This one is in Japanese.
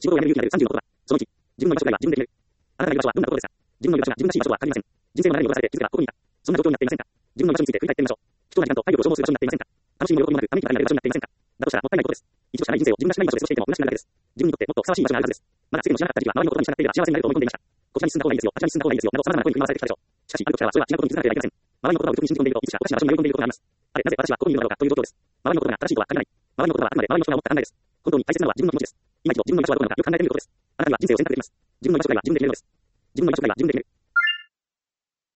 仕事を辞める勇気のある30のことは、その1、自分の居場所がないは自分で決める。あなたがいる場所はどんなところですか？自分の居場所が自分らしい場所とは限りません。人生の流れに侵されて気づけばここにいた。そんな状況になっていませんか？自分の居場所について振り返ってみましょう。貴重な時間と体力を消耗する場所になっていませんか？楽しみも喜びもなく、ため息がなる場所になっていませんか？だとしたらもったいないことです。一度しかない人生を自分らしくない場所で過ごしていても虚しくなるだけです。自分にとってもっとふさわしい場所があるはずです。まだつけも知らなかった時期は周りのことに従っていれば幸せになると思い込んでいました。こちらに進んだ方がいいですよ、あちらに進んだ方がいいですよ、など様々な声に振り回されてきたでしょう。しかし、ある時からはそれは違うことに気づかなければいけません。周りのことを愚直に信じ込んでいると、いつしかおかしな場所に迷い込んでいることがあります。あれ、なぜ私はここにいるのだろうかという状況です。周りのことが正しいとは限らない。周りのことはあくまで周りの人が思った考えです。本当に大切なのは自分の気持ちです。今一度自分の居場所はどこなのかよく考えてみることです。あなたには人生を選択できます。自分の居場所が自分で決めるのです。自分の居場所が自分で決める